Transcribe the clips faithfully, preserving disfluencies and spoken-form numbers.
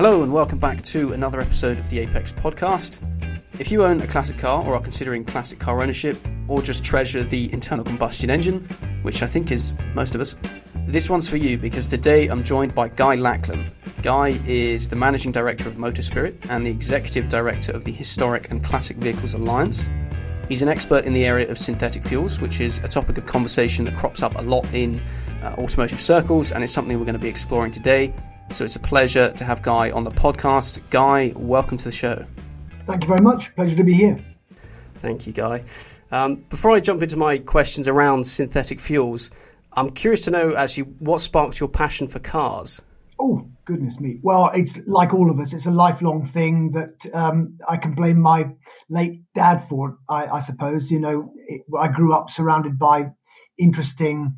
Hello and welcome back to another episode of the Apex podcast. If you own a classic car or are considering classic car ownership or just treasure the internal combustion engine, which I think is most of us, this one's for you because today I'm joined by Guy Lackland. Guy is the Managing Director of Motorspirit and the Executive Director of the Historic and Classic Vehicles Alliance. He's an expert in the area of synthetic fuels, which is a topic of conversation that crops up a lot in uh, automotive circles, and it's something we're going to be exploring today. So it's a pleasure to have Guy on the podcast. Guy, welcome to the show. Thank you very much. Pleasure to be here. Thank you, Guy. Um, before I jump into my questions around synthetic fuels, I'm curious to know actually what sparked your passion for cars. Oh, goodness me. Well, it's like all of us. It's a lifelong thing that um, I can blame my late dad for, I, I suppose. You know, it, I grew up surrounded by interesting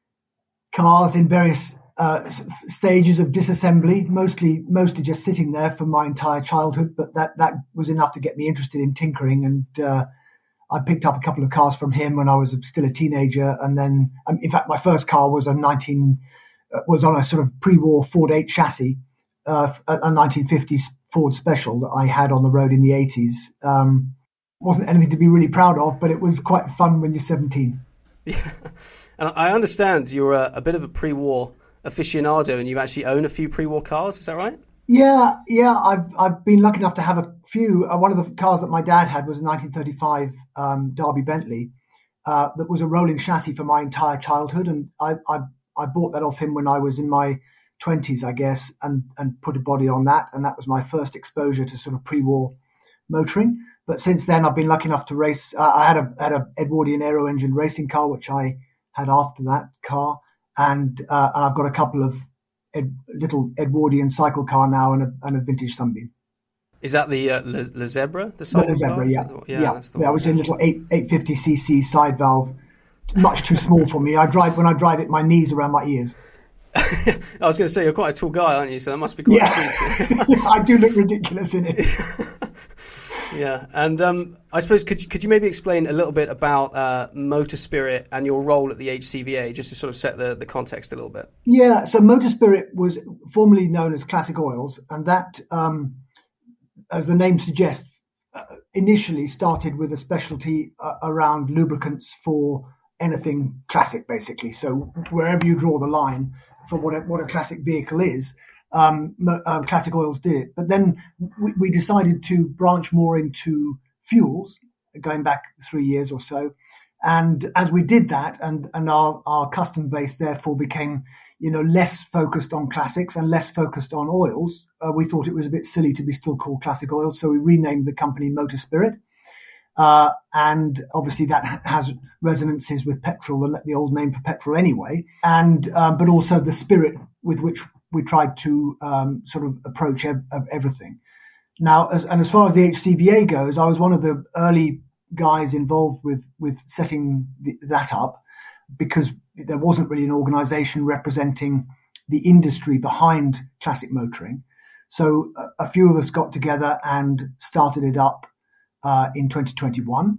cars in various uh, stages of disassembly, mostly mostly just sitting there for my entire childhood. But that, that was enough to get me interested in tinkering. And uh, I picked up a couple of cars from him when I was still a teenager. And then, um, in fact, my first car was a nineteen... was on a sort of pre-war Ford eight chassis, uh, a nineteen fifties Ford Special that I had on the road in the eighties. Um, wasn't anything to be really proud of, but it was quite fun when you're seventeen. Yeah. And I understand you're a, a bit of a pre-war aficionado and you actually own a few pre-war cars, is that right? Yeah, yeah. I've I've been lucky enough to have a few. Uh, one of the cars that my dad had was a nineteen thirty-five um, Derby Bentley uh, that was a rolling chassis for my entire childhood, and I, I I bought that off him when I was in my twenties, I guess, and, and put a body on that. And that was my first exposure to sort of pre-war motoring. But since then, I've been lucky enough to race. Uh, I had a had a Edwardian aero engine racing car, which I had after that car. And uh, and I've got a couple of ed, little Edwardian cycle car now and a, and a vintage Sunbeam. Is that the uh, Le, Le Zebra? The, the Le Zebra, yeah. Yeah, yeah. That's the yeah, which is a little eight, eight fifty c c side valve. Much too small for me. I drive when I drive it, my knees around my ears. I was going to say you're quite a tall guy, aren't you? So that must be quite. Yeah, yeah I do look ridiculous in it. Yeah, and um, I suppose could you, could you maybe explain a little bit about uh, Motorspirit and your role at the H C V A, just to sort of set the, the context a little bit? Yeah, so Motorspirit was formerly known as Classic Oils, and that, um, as the name suggests, uh, initially started with a specialty uh, around lubricants for anything classic, basically. So wherever you draw the line for what a, what a classic vehicle is, um, uh, Classic Oils did it. But then we, we decided to branch more into fuels, going back three years or so. And as we did that, and, and our, our customer base therefore became, you know, less focused on classics and less focused on oils, uh, we thought it was a bit silly to be still called Classic Oils. So we renamed the company Motorspirit. Uh, and obviously that has resonances with petrol, the, the old name for petrol anyway, and uh, but also the spirit with which we tried to um, sort of approach ev- everything. Now, as, and as far as the H C V A goes, I was one of the early guys involved with with setting the, that up, because there wasn't really an organisation representing the industry behind classic motoring. So a, a few of us got together and started it up Uh, in twenty twenty-one,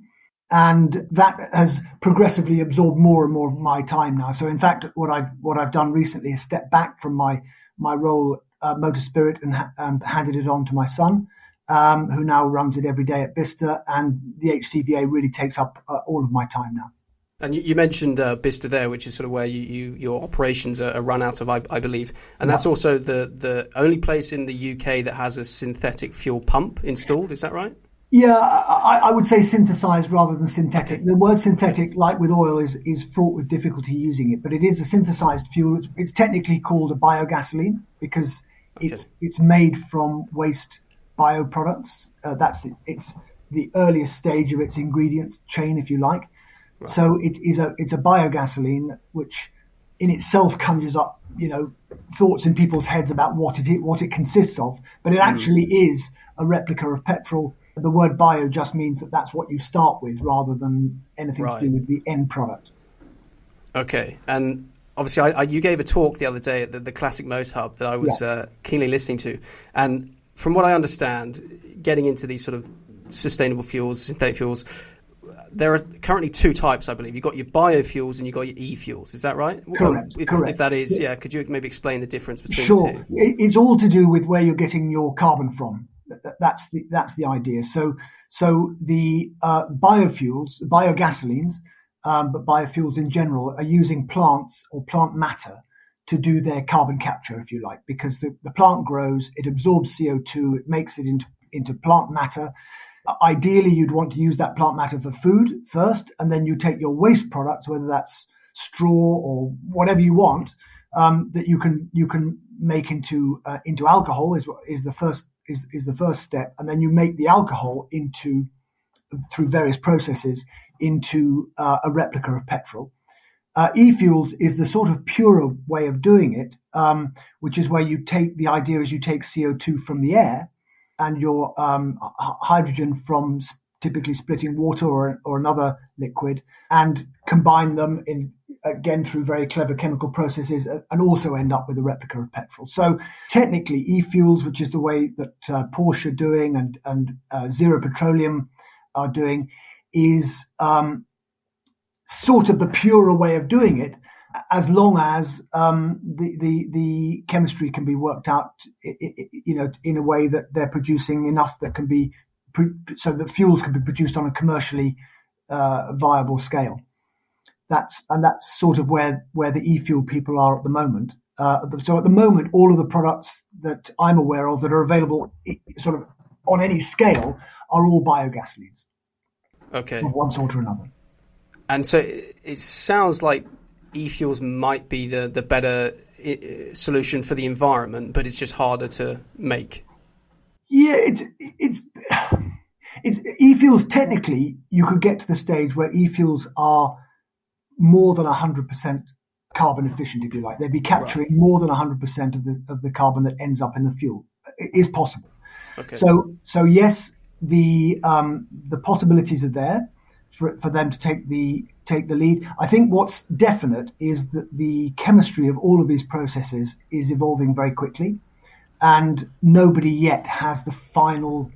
and that has progressively absorbed more and more of my time now. So, in fact, what I've what I've done recently is step back from my my role at uh, Motorspirit and, ha- and handed it on to my son, um, who now runs it every day at Bicester, and the H C V A really takes up uh, all of my time now. And you, you mentioned uh, Bicester there, which is sort of where you, you your operations are, are run out of, I, I believe, and that's yeah. also the the only place in the U K that has a synthetic fuel pump installed. Is that right? Yeah, I, I would say synthesized rather than synthetic. The word synthetic, like with oil, is, is fraught with difficulty using it, but it is a synthesized fuel. It's, it's technically called a biogasoline because okay. it's it's made from waste bioproducts. Uh, that's it, it's the earliest stage of its ingredients chain, if you like. Right. So it is a it's a biogasoline, which in itself conjures up, you know, thoughts in people's heads about what it what it consists of, but it actually mm. is a replica of petrol. The word bio just means that that's what you start with rather than anything right. to do with the end product. Okay. And obviously I, I, you gave a talk the other day at the, the Classic Motor Hub that I was yeah. uh, keenly listening to. And from what I understand, getting into these sort of sustainable fuels, synthetic fuels, there are currently two types, I believe. You've got your biofuels and you've got your e-fuels. Is that right? Correct. If, correct. if that is, yeah, could you maybe explain the difference between sure. the two? It's all to do with where you're getting your carbon from. That's the that's the idea. So so the uh, biofuels, biogasolines, um, but biofuels in general are using plants or plant matter to do their carbon capture, if you like, because the, the plant grows, it absorbs C O two, it makes it into, into plant matter. Ideally, you'd want to use that plant matter for food first, and then you take your waste products, whether that's straw or whatever you want, um, that you can you can make into uh, into alcohol is is the first is is the first step, and then you make the alcohol into through various processes into uh, a replica of petrol. Uh, e-fuels is the sort of purer way of doing it, um, which is where you take, the idea is you take C O two from the air and your um, h- hydrogen from s- typically splitting water or, or another liquid, and combine them in, again, through very clever chemical processes, uh, and also end up with a replica of petrol. So technically e-fuels, which is the way that uh, Porsche are doing and, and uh, Zero Petroleum are doing, is um, sort of the purer way of doing it, as long as um, the, the the chemistry can be worked out, you know, in a way that they're producing enough that can be, so that fuels can be produced on a commercially uh, viable scale. That's and that's sort of where where the e-fuel people are at the moment. Uh, so at the moment, all of the products that I'm aware of that are available, sort of on any scale, are all biogasolines. Okay. Of one sort or another. And so it sounds like e-fuels might be the, the better solution for the environment, but it's just harder to make. Yeah, it's it's it's e-fuels. Technically, you could get to the stage where e-fuels are more than one hundred percent carbon efficient, if you like. They'd be capturing right. more than one hundred percent of the of the carbon that ends up in the fuel. It is possible. Okay. So so yes, the um, the possibilities are there for for them to take the take the lead. I think what's definite is that the chemistry of all of these processes is evolving very quickly, and nobody yet has the final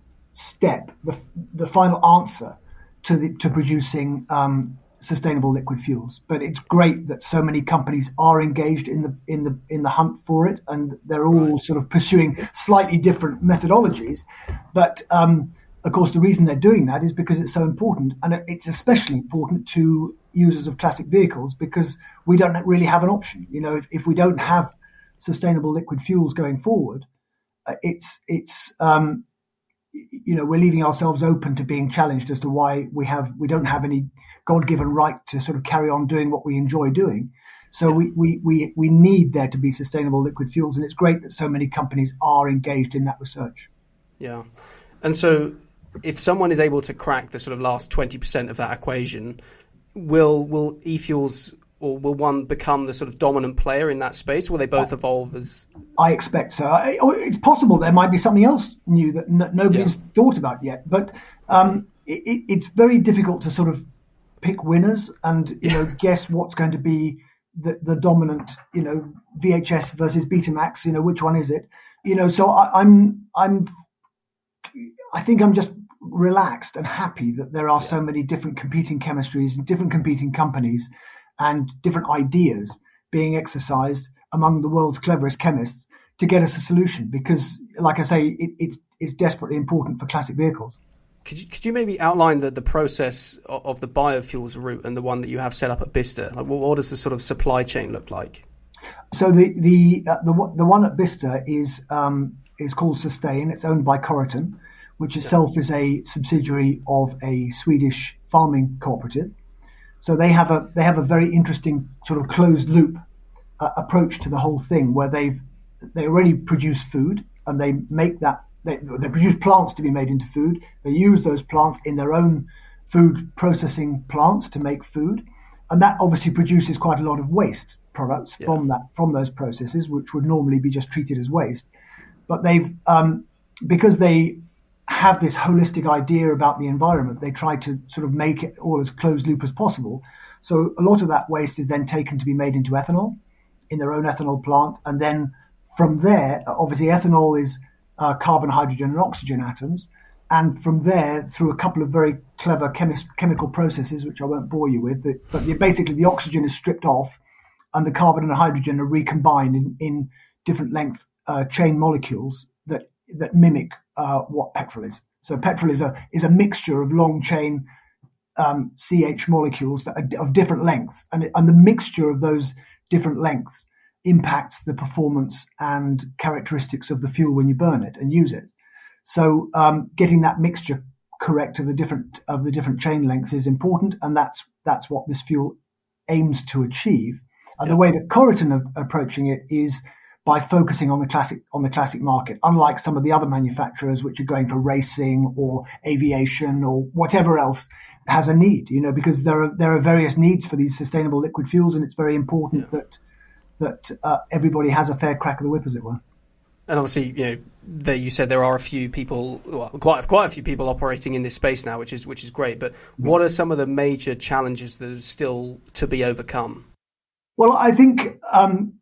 step, the the final answer to the to producing um, sustainable liquid fuels. But it's great that so many companies are engaged in the in the in the hunt for it, and they're all right. sort of pursuing slightly different methodologies. But um, of course, the reason they're doing that is because it's so important, and it's especially important to users of classic vehicles, because we don't really have an option. You know, if, if we don't have sustainable liquid fuels going forward, uh, it's it's um, you know, we're leaving ourselves open to being challenged as to why we have we don't have any God-given right to sort of carry on doing what we enjoy doing. So yeah. we, we we we need there to be sustainable liquid fuels, and it's great that so many companies are engaged in that research. Yeah, and so if someone is able to crack the sort of last twenty percent of that equation, will will e-fuels or will one become the sort of dominant player in that space? Will they both evolve as? I expect so. It's possible there might be something else new that n- nobody's yeah. thought about yet, but um, it, it's very difficult to sort of pick winners and you know guess what's going to be the, the dominant. You know, V H S versus Betamax. You know, which one is it? You know, so I, I'm I'm I think I'm just relaxed and happy that there are yeah. so many different competing chemistries and different competing companies and different ideas being exercised among the world's cleverest chemists to get us a solution. Because, like I say, it, it's it's desperately important for classic vehicles. Could you, could you maybe outline the, the process of, of the biofuels route and the one that you have set up at Bicester? Like, what, what does the sort of supply chain look like? So the the uh, the, the one at Bicester is um, is called Sustain. It's owned by Corriton, which itself is a subsidiary of a Swedish farming cooperative. So they have a they have a very interesting sort of closed loop uh, approach to the whole thing, where they've they already produce food and they make that they, they produce plants to be made into food. They use those plants in their own food processing plants to make food, and that obviously produces quite a lot of waste products yeah. from that from those processes, which would normally be just treated as waste. But they've um, because they have this holistic idea about the environment, they try to sort of make it all as closed loop as possible. So a lot of that waste is then taken to be made into ethanol in their own ethanol plant. And then from there, obviously ethanol is uh, carbon, hydrogen and oxygen atoms. and from there, through a couple of very clever chemist, chemical processes, which I won't bore you with, but, but the, basically the oxygen is stripped off and the carbon and hydrogen are recombined in, in different length uh, chain molecules that that mimic uh, what petrol is. So petrol is a is a mixture of long chain um, C H molecules that are of different lengths, and and the mixture of those different lengths impacts the performance and characteristics of the fuel when you burn it and use it. So um, getting that mixture correct of the different of the different chain lengths is important, and that's that's what this fuel aims to achieve. And yeah. the way that Coreton are approaching it is by focusing on the classic on the classic market, unlike some of the other manufacturers which are going for racing or aviation or whatever else has a need. You know, because there are there are various needs for these sustainable liquid fuels, and it's very important yeah. that that uh, everybody has a fair crack of the whip, as it were. And obviously, you know, there you said there are a few people, well, quite quite a few people operating in this space now, which is which is great. But what are some of the major challenges that are still to be overcome? Well, I think um,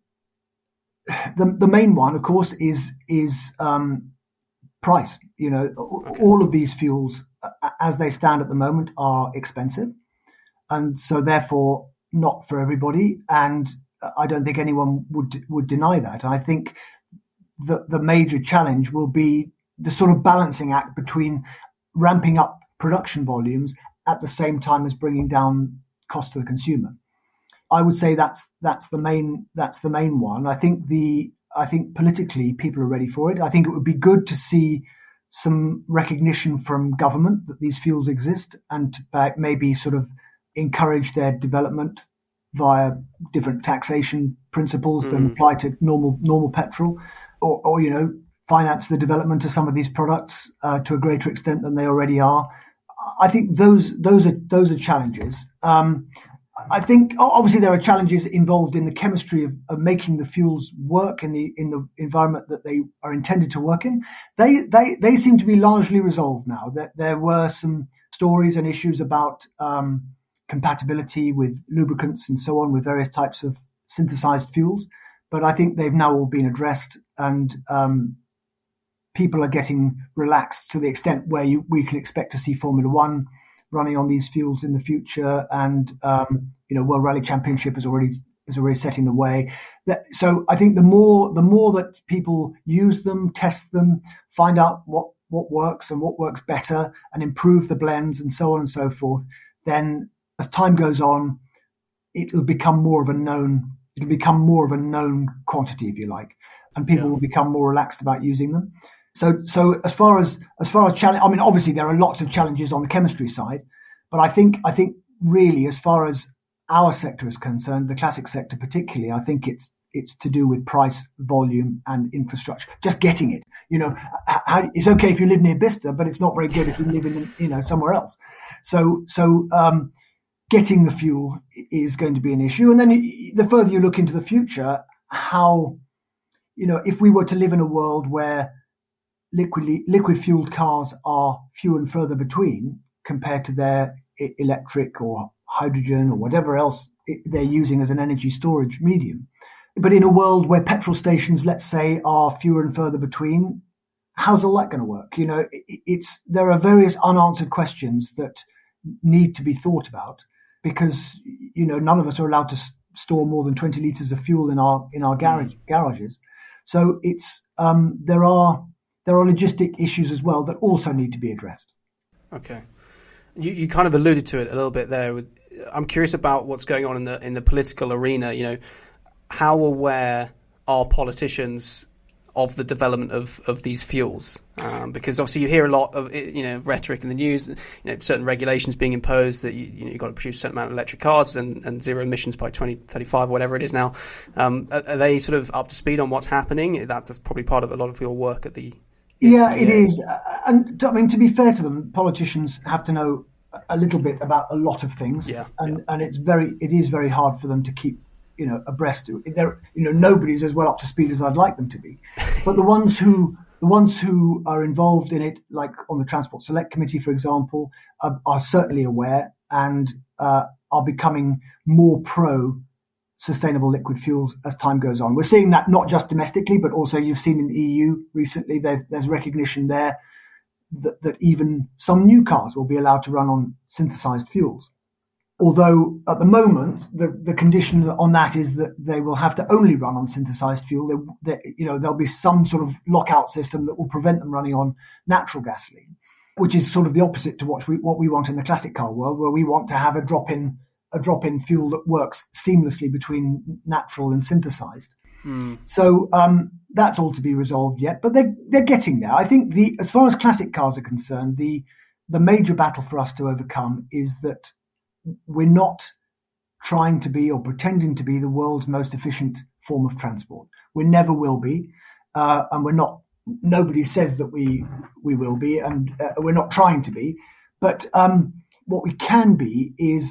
the the main one, of course, is is um, price. You know, okay. all of these fuels, as they stand at the moment, are expensive, and so therefore not for everybody. And I don't think anyone would would deny that. I think the the major challenge will be the sort of balancing act between ramping up production volumes at the same time as bringing down cost to the consumer. I would say that's that's the main that's the main one. I think the I think politically people are ready for it. I think it would be good to see some recognition from government that these fuels exist, and to maybe sort of encourage their development via different taxation principles mm. than apply to normal normal petrol, or, or you know, finance the development of some of these products uh, to a greater extent than they already are. I think those those are those are challenges. Um, I think obviously there are challenges involved in the chemistry of, of making the fuels work in the in the environment that they are intended to work in. They they they seem to be largely resolved now. That there were some stories and issues about um, compatibility with lubricants and so on with various types of synthesized fuels, but I think they've now all been addressed, and um, people are getting relaxed to the extent where you, we can expect to see Formula One running on these fuels in the future, and um, you know, World Rally Championship is already is already setting the way. That, so I think the more the more that people use them, test them, find out what what works and what works better, and improve the blends and so on and so forth, then as time goes on, it'll become more of a known it'll become more of a known quantity, if you like, and people yeah. will become more relaxed about using them. So, so as far as as far as challenge, I mean, obviously there are lots of challenges on the chemistry side, but I think I think really, as far as our sector is concerned, the classic sector particularly, I think it's it's to do with price, volume, and infrastructure. Just getting it, you know, how, it's okay if you live near Bicester, but it's not very good if you live in, you know, somewhere else. So, so um, getting the fuel is going to be an issue, and then the further you look into the future, how, you know, if we were to live in a world where liquid liquid fueled cars are few and further between compared to their electric or hydrogen or whatever else they're using as an energy storage medium. But in a world where petrol stations, let's say, are fewer and further between, how's all that going to work? You know, it's there are various unanswered questions that need to be thought about, because, you know, none of us are allowed to store more than twenty litres of fuel in our in our garage, garages. So it's um, there are There are logistic issues as well that also need to be addressed. Okay, you you kind of alluded to it a little bit there. With, I'm curious about what's going on in the in the political arena. You know, how aware are politicians of the development of, of these fuels? Um, because obviously you hear a lot of, you know, rhetoric in the news. You know, certain regulations being imposed that you, you know, you've got to produce a certain amount of electric cars and, and zero emissions by twenty thirty-five, whatever it is now. Um, are, are they sort of up to speed on what's happening? That's probably part of a lot of your work at the. Yeah, it is. And I mean, to be fair to them, politicians have to know a little bit about a lot of things. Yeah, and, yeah. and it's very, it is very hard for them to keep, you know, abreast. They're, you know, nobody's as well up to speed as I'd like them to be. But the ones who, the ones who are involved in it, like on the Transport Select Committee, for example, are, are certainly aware and uh, are becoming more pro sustainable liquid fuels as time goes on. We're seeing that not just domestically, but also you've seen in the E U recently, there's recognition there. that, that even some new cars will be allowed to run on synthesized fuels. Although at the moment, the, the condition on that is that they will have to only run on synthesized fuel. They, they, you know, there'll be some sort of lockout system that will prevent them running on natural gasoline, which is sort of the opposite to what we, what we want in the classic car world, where we want to have a drop-in a drop-in fuel that works seamlessly between natural and synthesized. Mm. So um, that's all to be resolved yet, but they're they're getting there. I think the as far as classic cars are concerned, the the major battle for us to overcome is that we're not trying to be or pretending to be the world's most efficient form of transport. We never will be, uh, and we're not. Nobody says that we we will be, and uh, we're not trying to be. But um, what we can be is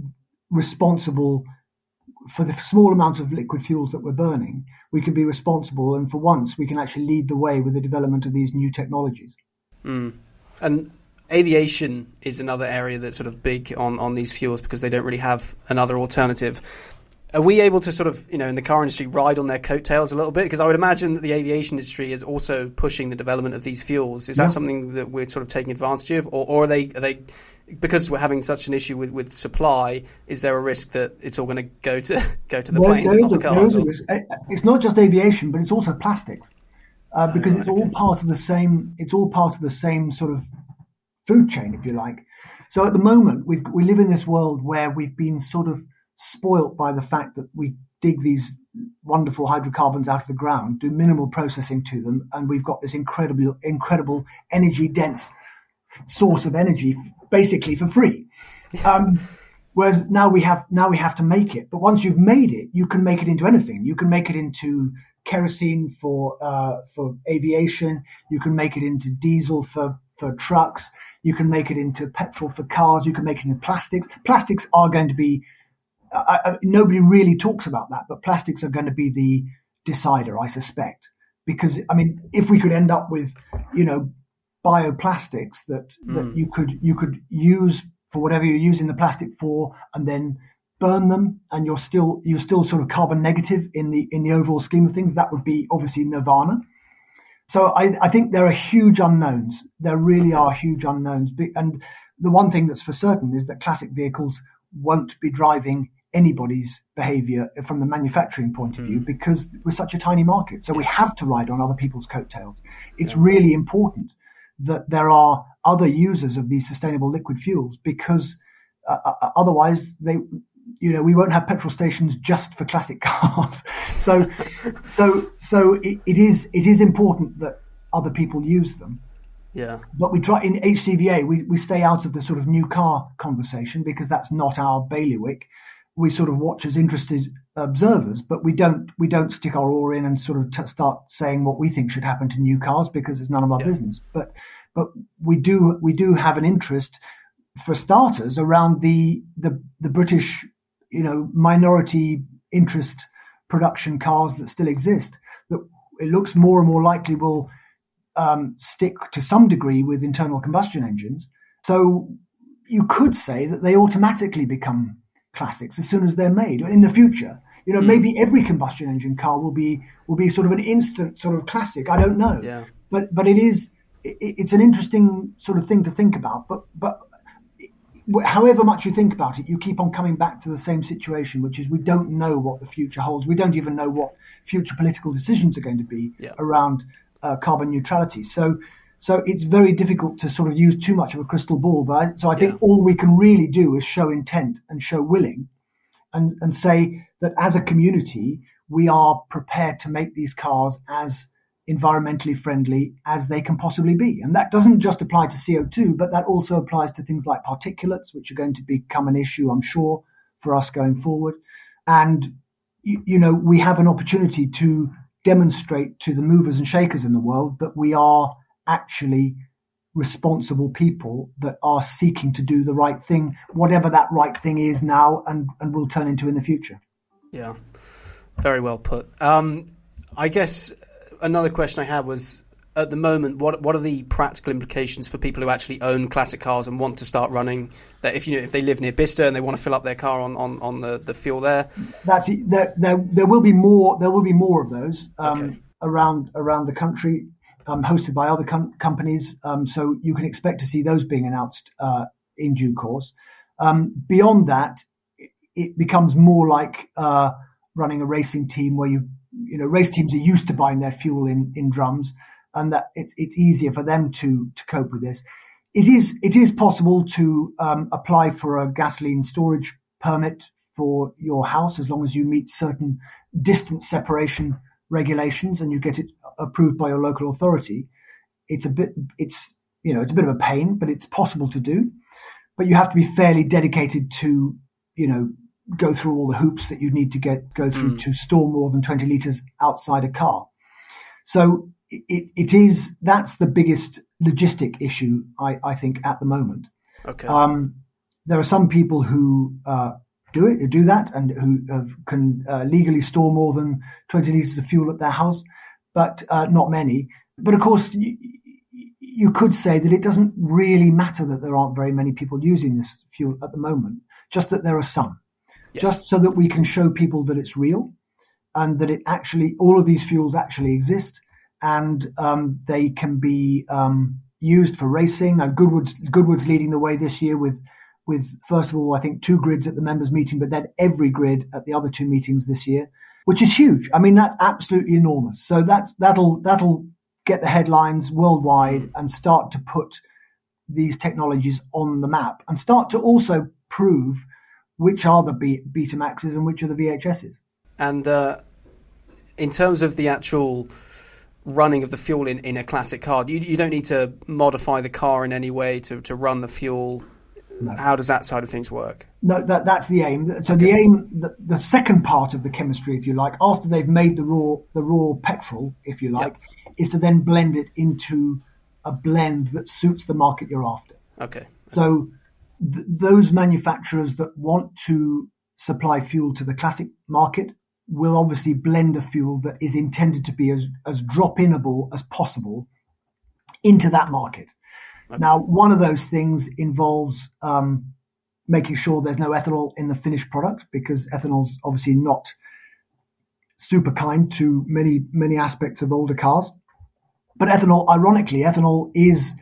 responsible for the small amount of liquid fuels that we're burning. We can be responsible, and for once, we can actually lead the way with the development of these new technologies. Mm. And aviation is another area that's sort of big on, on these fuels because they don't really have another alternative. Are we able to sort of, you know, in the car industry, ride on their coattails a little bit? Because I would imagine that the aviation industry is also pushing the development of these fuels. Is that yeah. something that we're sort of taking advantage of, or, or are they are they because we're having such an issue with, with supply? Is there a risk that it's all going to go to go to the there, planes there and not a, the cars? There is a risk. It's not just aviation, but it's also plastics, uh, because oh, right, it's all okay. part of the same. It's all part of the same sort of food chain, if you like. So at the moment, we we live in this world where we've been sort of spoilt by the fact that we dig these wonderful hydrocarbons out of the ground, do minimal processing to them, and we've got this incredible, incredible energy-dense source of energy, basically for free. Um, whereas now we have now we have to make it. But once you've made it, you can make it into anything. You can make it into kerosene for uh, for aviation. You can make it into diesel for for trucks. You can make it into petrol for cars. You can make it into plastics. Plastics are going to be I, I, nobody really talks about that, but plastics are going to be the decider, I suspect, because I mean, if we could end up with, you know, bioplastics that, mm. that you could you could use for whatever you're using the plastic for, and then burn them, and you're still you're still sort of carbon negative in the in the overall scheme of things, that would be obviously nirvana. So I, I think there are huge unknowns. There really are huge unknowns, and the one thing that's for certain is that classic vehicles won't be driving anybody's behavior from the manufacturing point of view, mm. because we're such a tiny market. So we have to ride on other people's coattails. It's yeah. really important that there are other users of these sustainable liquid fuels, because uh, uh, otherwise they, you know, we won't have petrol stations just for classic cars. so, so, so it, it is, it is important that other people use them. Yeah. But we try in H C V A, we, we stay out of the sort of new car conversation because that's not our bailiwick. We sort of watch as interested observers, but we don't we don't stick our oar in and sort of t- start saying what we think should happen to new cars, because it's none of our yeah. business. But but we do we do have an interest, for starters, around the the the British, you know, minority interest production cars that still exist. That it looks more and more likely will um, stick to some degree with internal combustion engines. So you could say that they automatically become classics as soon as they're made in the future. You know, mm. maybe every combustion engine car will be will be sort of an instant sort of classic. I don't know, yeah. but but it is it, it's an interesting sort of thing to think about. But but however much you think about it, you keep on coming back to the same situation, which is we don't know what the future holds. We don't even know what future political decisions are going to be yeah. around uh, carbon neutrality. So. So it's very difficult to sort of use too much of a crystal ball. But I, so I think yeah. all we can really do is show intent and show willing, and, and say that as a community, we are prepared to make these cars as environmentally friendly as they can possibly be. And that doesn't just apply to C O two, but that also applies to things like particulates, which are going to become an issue, I'm sure, for us going forward. And, you, you know, we have an opportunity to demonstrate to the movers and shakers in the world that we are actually responsible people that are seeking to do the right thing, whatever that right thing is now and, and will turn into in the future. Yeah, very well put. Um, I guess another question I had was, at the moment, what what are the practical implications for people who actually own classic cars and want to start running? That if you know if they live near Bicester and they want to fill up their car on, on, on the, the fuel there, that's there, there. There will be more. There will be more of those um, okay. around around the country. um, hosted by other com- companies. Um, so you can expect to see those being announced uh, in due course. Um, beyond that, it, it becomes more like uh, running a racing team where you, you know, race teams are used to buying their fuel in, in drums, and that it's it's easier for them to to cope with this. It is it is possible to um, apply for a gasoline storage permit for your house as long as you meet certain distance separation regulations and you get it approved by your local authority. It's a bit it's you know it's a bit of a pain, but it's possible to do. But you have to be fairly dedicated to you know go through all the hoops that you need to get go through mm. to store more than twenty litres outside a car. So it, it is that's the biggest logistic issue I, I think at the moment. Okay. Um, there are some people who uh, do it, who do that, and who have, can uh, legally store more than twenty litres of fuel at their house, but uh, not many. But of course, you, you could say that it doesn't really matter that there aren't very many people using this fuel at the moment, just that there are some. Yes. Just so that we can show people that it's real and that it actually, all of these fuels actually exist, and um, they can be um, used for racing. And Goodwood's, Goodwood's leading the way this year with, with, first of all, I think two grids at the members' meeting, but then every grid at the other two meetings this year, which is huge. I mean, that's absolutely enormous. So that's that'll that'll get the headlines worldwide and start to put these technologies on the map and start to also prove which are the B- Betamaxes and which are the V H Ss. And uh, in terms of the actual running of the fuel in, in a classic car, you, you don't need to modify the car in any way to, to run the fuel. No. How does that side of things work? No, that, that's the aim. So okay. the aim, the, the second part of the chemistry, if you like, after they've made the raw the raw petrol, if you like, yep. is to then blend it into a blend that suits the market you're after. Okay. So th- those manufacturers that want to supply fuel to the classic market will obviously blend a fuel that is intended to be as, as drop-inable as possible into that market. Okay. Now, one of those things involves um, making sure there's no ethanol in the finished product, because ethanol's obviously not super kind to many, many aspects of older cars. But ethanol, ironically, ethanol is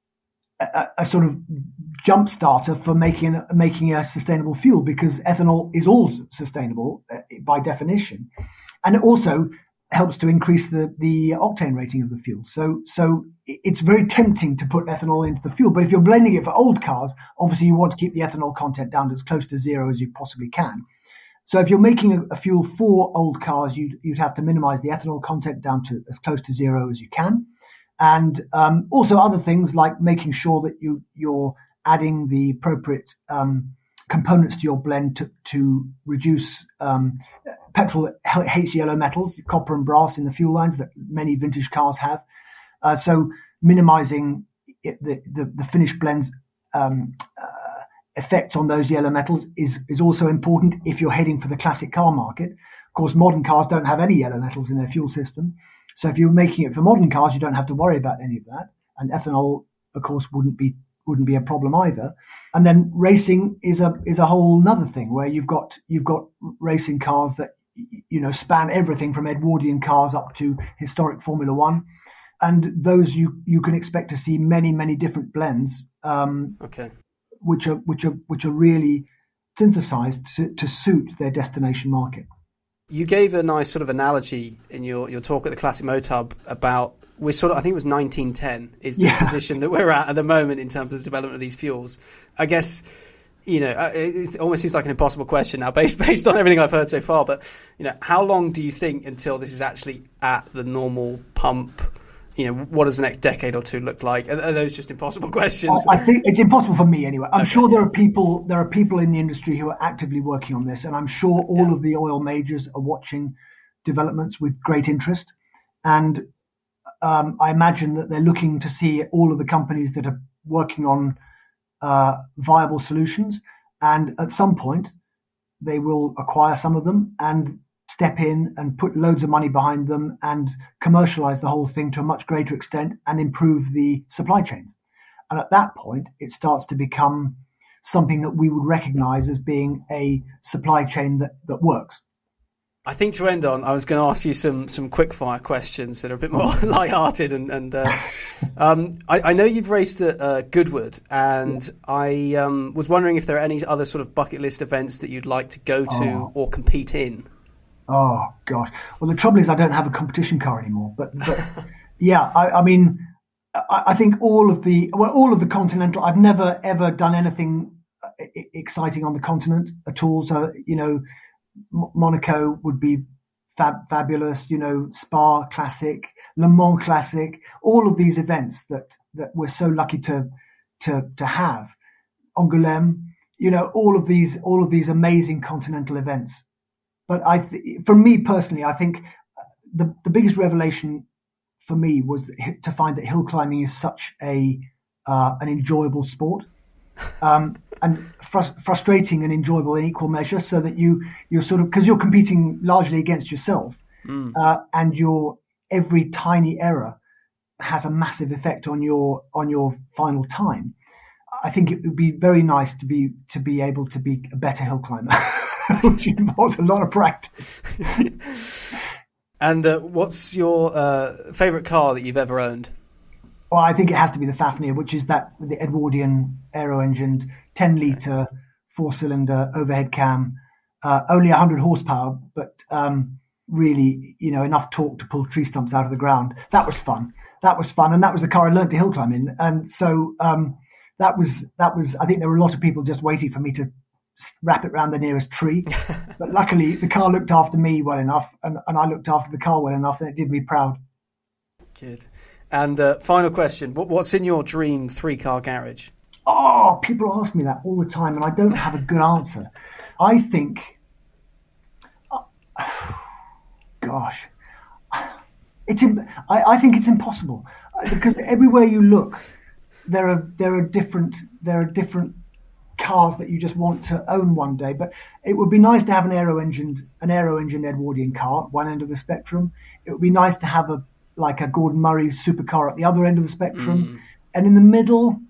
a, a sort of jump starter for making making a sustainable fuel, because ethanol is all sustainable uh, by definition, and it also helps to increase the the octane rating of the fuel. So so it's very tempting to put ethanol into the fuel, but if you're blending it for old cars, obviously you want to keep the ethanol content down to as close to zero as you possibly can. So if you're making a, a fuel for old cars, you'd you'd have to minimize the ethanol content down to as close to zero as you can, and um, also other things like making sure that you you're adding the appropriate um, components to your blend to, to reduce um, petrol hates yellow metals, copper and brass in the fuel lines that many vintage cars have. Uh, so minimizing it, the, the, the finished blends um, uh, effects on those yellow metals is, is also important if you're heading for the classic car market. Of course, modern cars don't have any yellow metals in their fuel system. So if you're making it for modern cars, you don't have to worry about any of that. And ethanol, of course, wouldn't be wouldn't be a problem either. And then racing is a is a whole nother thing where you've got you've got racing cars that you know span everything from Edwardian cars up to historic Formula One, and those you you can expect to see many many different blends. Um, okay. Which are which are which are really synthesized to, to suit their destination market. You gave a nice sort of analogy in your, your talk at the Classic Motor Hub about we're sort of I think it was nineteen ten is the yeah. position that we're at at the moment in terms of the development of these fuels. I guess you know it almost seems like an impossible question now based based on everything I've heard so far. But you know, how long do you think until this is actually at the normal pump? You know, what does the next decade or two look like? Are, are those just impossible questions? I, I think it's impossible for me anyway. I'm okay. sure there are people there are people in the industry who are actively working on this, and I'm sure all yeah. of the oil majors are watching developments with great interest. And um, I imagine that they're looking to see all of the companies that are working on uh, viable solutions, and at some point they will acquire some of them and step in and put loads of money behind them and commercialize the whole thing to a much greater extent and improve the supply chains. And at that point, it starts to become something that we would recognize as being a supply chain that, that works. I think to end on, I was going to ask you some some quickfire questions that are a bit more light-hearted, and, and uh, um, I, I know you've raced at uh, Goodwood, and yeah. I um, was wondering if there are any other sort of bucket list events that you'd like to go to oh. or compete in. Oh gosh! Well, the trouble is I don't have a competition car anymore. But, but yeah, I, I mean, I, I think all of the well, all of the continental. I've never ever done anything exciting on the continent at all. So you know. Monaco would be fab- fabulous, you know, Spa Classic, Le Mans Classic, all of these events that, that we're so lucky to, to, to have. Angoulême, you know, all of these, all of these amazing continental events. But I, th- for me personally, I think the, the biggest revelation for me was to find that hill climbing is such a, uh, an enjoyable sport. Um, and frust- frustrating and enjoyable in equal measure, so that you you're sort of because you're competing largely against yourself, mm. uh, and your every tiny error has a massive effect on your on your final time. I think it would be very nice to be to be able to be a better hill climber, which involves a lot of practice. And uh, what's your uh, favourite car that you've ever owned? Well, I think it has to be the Fafnir, which is that the Edwardian aero-engined ten litre four-cylinder overhead cam, uh, only one hundred horsepower, but um, really, you know, enough torque to pull tree stumps out of the ground. That was fun. That was fun, and that was the car I learned to hill climb in. And so um, that was that was. I think there were a lot of people just waiting for me to wrap it around the nearest tree, but luckily the car looked after me well enough, and, and I looked after the car well enough, and it did me proud. Good. And uh, final question, what, what's in your dream three-car garage? Oh, people ask me that all the time, and I don't have a good answer. I think, uh, gosh, it's. I, I think it's impossible, because everywhere you look, there are there are different there are different cars that you just want to own one day. But it would be nice to have an aero-engined an aero-engined Edwardian car at one end of the spectrum. It would be nice to have a like a Gordon Murray supercar at the other end of the spectrum. Mm. And in the middle,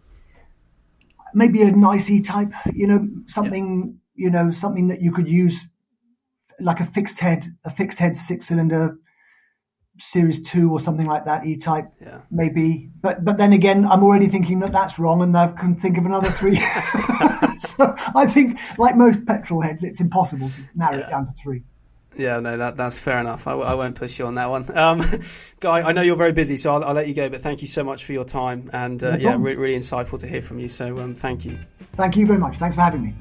maybe a nice E-Type, you know, something, yeah. you know, something that you could use like a fixed head, a fixed head six-cylinder Series two or something like that, E-Type, yeah. maybe. But but then again, I'm already thinking that that's wrong, and I can think of another three. So I think, like most petrol heads, it's impossible to narrow yeah. it down to three. Yeah, no, that that's fair enough. I, I won't push you on that one. Um, Guy, I know you're very busy, so I'll, I'll let you go, but thank you so much for your time, and uh, no yeah, re- really insightful to hear from you, so um, thank you. Thank you very much. Thanks for having me.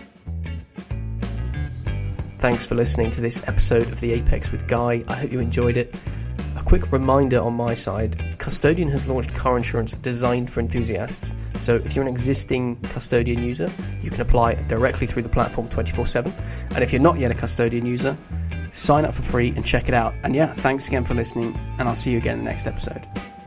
Thanks for listening to this episode of The Apex with Guy. I hope you enjoyed it. A quick reminder on my side, Custodian has launched car insurance designed for enthusiasts. So if you're an existing Custodian user, you can apply directly through the platform twenty-four seven. And if you're not yet a Custodian user, sign up for free and check it out. And yeah, thanks again for listening, and I'll see you again in the next episode.